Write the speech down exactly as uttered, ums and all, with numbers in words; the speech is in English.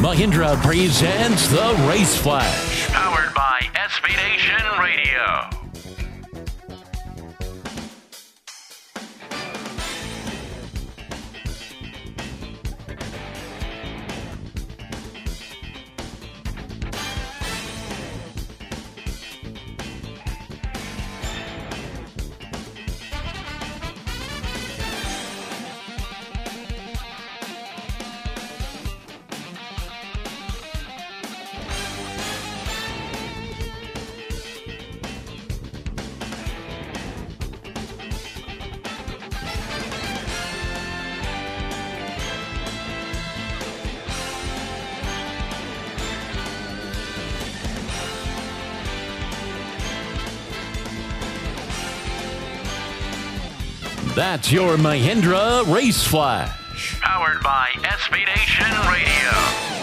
Mahindra presents the Race Flash, powered by S B Nation Radio. That's your Mahindra Race Flash. Powered by S B Nation Radio.